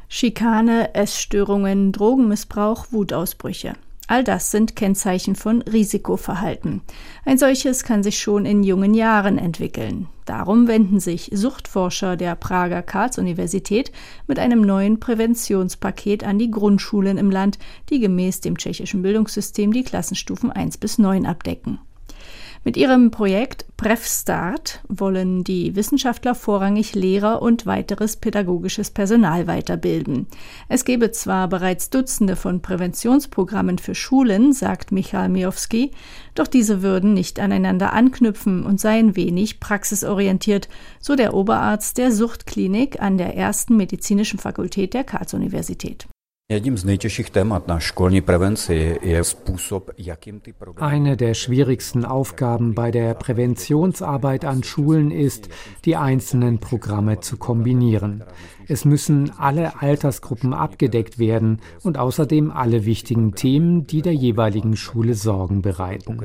Schikane, Essstörungen, Drogenmissbrauch, Wutausbrüche. All das sind Kennzeichen von Risikoverhalten. Ein solches kann sich schon in jungen Jahren entwickeln. Darum wenden sich Suchtforscher der Prager Karls-Universität mit einem neuen Präventionspaket an die Grundschulen im Land, die gemäß dem tschechischen Bildungssystem die Klassenstufen 1 bis 9 abdecken. Mit ihrem Projekt PrevStart wollen die Wissenschaftler vorrangig Lehrer und weiteres pädagogisches Personal weiterbilden. Es gebe zwar bereits Dutzende von Präventionsprogrammen für Schulen, sagt Michal Mijovský, doch diese würden nicht aneinander anknüpfen und seien wenig praxisorientiert, so der Oberarzt der Suchtklinik an der ersten medizinischen Fakultät der Karls-Universität. Eine der schwierigsten Aufgaben bei der Präventionsarbeit an Schulen ist, die einzelnen Programme zu kombinieren. Es müssen alle Altersgruppen abgedeckt werden und außerdem alle wichtigen Themen, die der jeweiligen Schule Sorgen bereiten.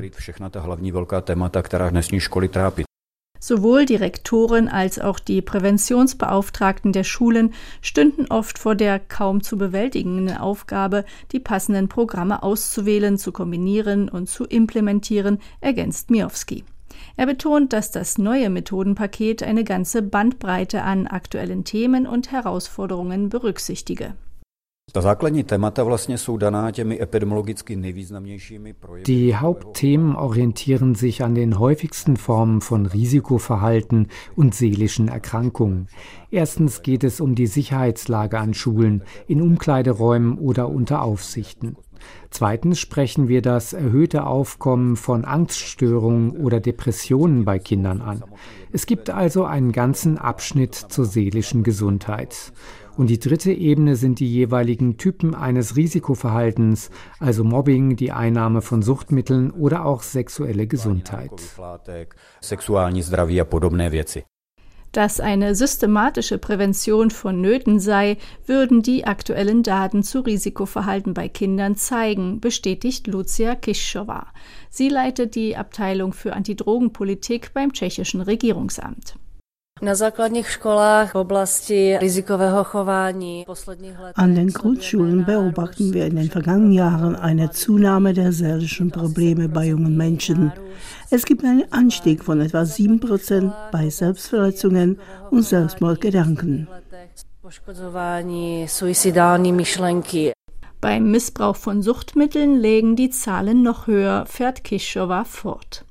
Sowohl die Rektoren als auch die Präventionsbeauftragten der Schulen stünden oft vor der kaum zu bewältigenden Aufgabe, die passenden Programme auszuwählen, zu kombinieren und zu implementieren, ergänzt Mijovský. Er betont, dass das neue Methodenpaket eine ganze Bandbreite an aktuellen Themen und Herausforderungen berücksichtige. Die Hauptthemen orientieren sich an den häufigsten Formen von Risikoverhalten und seelischen Erkrankungen. Erstens geht es um die Sicherheitslage an Schulen, in Umkleideräumen oder unter Aufsichten. Zweitens sprechen wir das erhöhte Aufkommen von Angststörungen oder Depressionen bei Kindern an. Es gibt also einen ganzen Abschnitt zur seelischen Gesundheit. Und die dritte Ebene sind die jeweiligen Typen eines Risikoverhaltens, also Mobbing, die Einnahme von Suchtmitteln oder auch sexuelle Gesundheit. Dass eine systematische Prävention vonnöten sei, würden die aktuellen Daten zu Risikoverhalten bei Kindern zeigen, bestätigt Lucia Kišová. Sie leitet die Abteilung für Antidrogenpolitik beim tschechischen Regierungsamt. An den Grundschulen beobachten wir in den vergangenen Jahren eine Zunahme der seelischen Probleme bei jungen Menschen. Es gibt einen Anstieg von etwa 7% bei Selbstverletzungen und Selbstmordgedanken. Beim Missbrauch von Suchtmitteln lägen die Zahlen noch höher, fährt Kišová fort.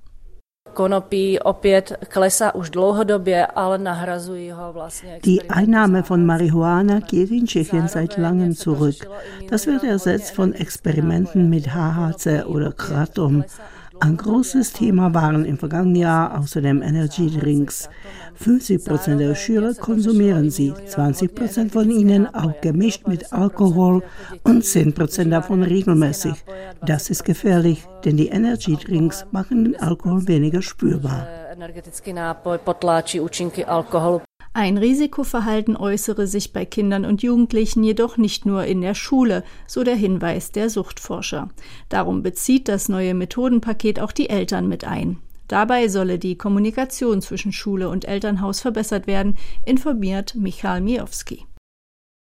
Die Einnahme von Marihuana geht in Tschechien seit langem zurück. Das wird ersetzt von Experimenten mit HHC oder Kratom. Ein großes Thema waren im vergangenen Jahr außerdem Energy Drinks. 50% der Schüler konsumieren sie, 20% von ihnen auch gemischt mit Alkohol und 10% davon regelmäßig. Das ist gefährlich, denn die Energy Drinks machen den Alkohol weniger spürbar. Ein Risikoverhalten äußere sich bei Kindern und Jugendlichen jedoch nicht nur in der Schule, so der Hinweis der Suchtforscher. Darum bezieht das neue Methodenpaket auch die Eltern mit ein. Dabei solle die Kommunikation zwischen Schule und Elternhaus verbessert werden, informiert Michal Mijovský.